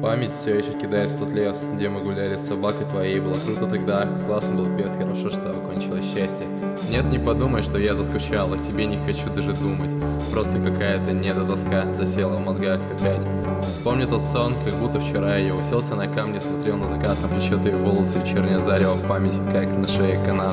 Память все еще кидает в тот лес, где мы гуляли с собакой твоей. Было круто тогда, классно был пес, хорошо, что окончилось счастье. Нет, не подумай, что я заскучал, о тебе не хочу даже думать. Просто какая-то недотоска засела в мозгах опять. Помню тот сон, как будто вчера я уселся на камне, смотрел на закат, на плечо твои волосы, вечернее зарево в память, как на шее канат.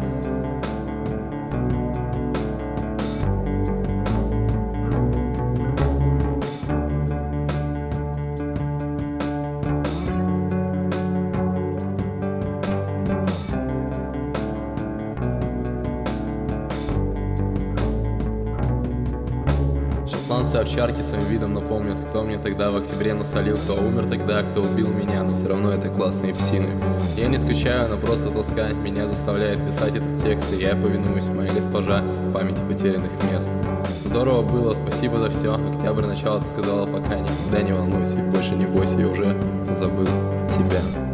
Шотландцы-овчарки своим видом напомнят, кто мне тогда в октябре насолил, кто умер тогда, кто убил меня, но все равно это классные псины. Я не скучаю, но просто тоска меня заставляет писать этот текст, и я повинуюсь, моя госпожа, памяти потерянных мест. Здорово было, спасибо за все. Октябрь начало, ты сказала, пока никогда не волнуйся и больше не бойся, я уже забыл тебя.